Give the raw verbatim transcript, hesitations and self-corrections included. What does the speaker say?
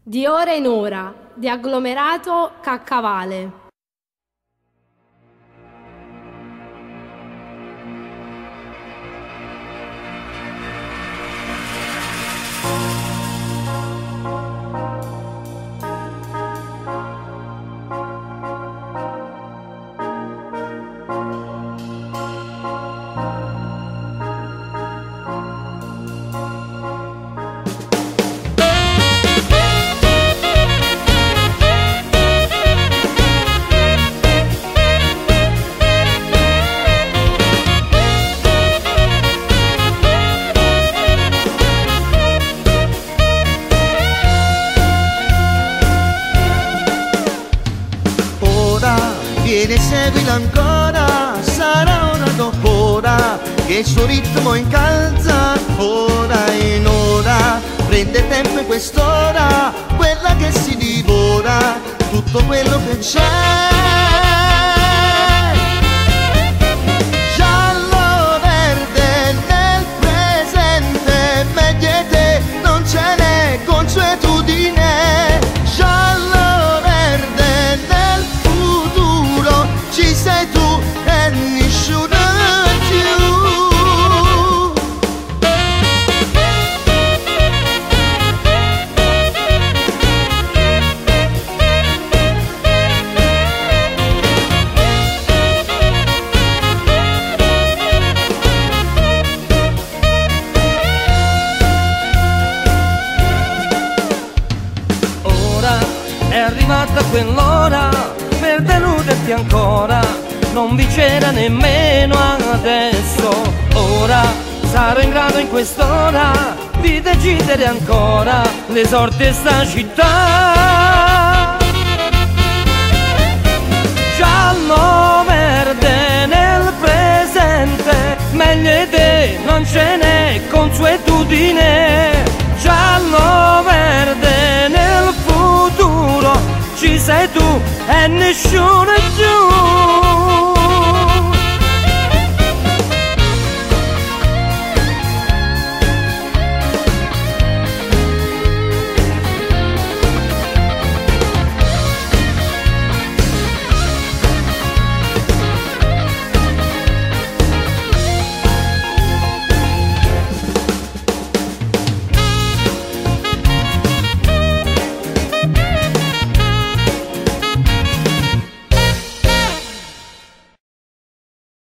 Di ora in ora, di agglomerato Caccavale. Vieni, seguila ancora, sarà ora dopo ora che il suo ritmo incalza, ora in ora, prende tempo in quest'ora, quella che si divora, tutto quello che c'è. Giallo verde nel presente, meglio di te non ce n'è consuetudine. Giallo verde nel ci sei tu e nessuno più. Ora è arrivata quell'ora per deluderti ancora, non vi c'era nemmeno adesso. Ora sarò in grado in quest'ora di decidere ancora l'esordio sta città. Giallo verde nel presente, meglio di te non ce n'è consuetudine. Giallo verde nel futuro, ci sei tu e nessuno più.